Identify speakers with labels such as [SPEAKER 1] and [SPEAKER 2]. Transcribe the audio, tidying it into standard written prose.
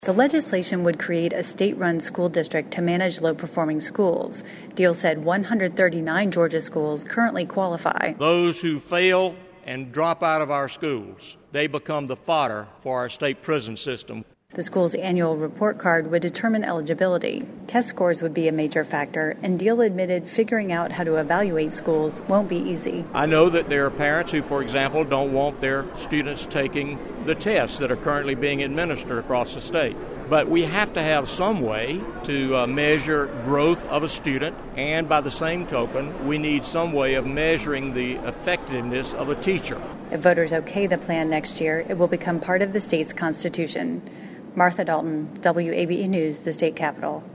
[SPEAKER 1] The legislation would create a state-run school district to manage low-performing schools. Deal said 139 Georgia schools currently qualify.
[SPEAKER 2] Those who fail and drop out of our schools, they become the fodder for our state prison system.
[SPEAKER 1] The school's annual report card would determine eligibility. Test scores would be a major factor, and Deal admitted figuring out how to evaluate schools won't be easy.
[SPEAKER 2] I know that there are parents who, for example, don't want their students taking the tests that are currently being administered across the state. But we have to have some way to measure growth of a student, and by the same token, we need some way of measuring the effectiveness of a teacher.
[SPEAKER 1] If voters okay the plan next year, it will become part of the state's constitution. Martha Dalton, WABE News, the state capitol.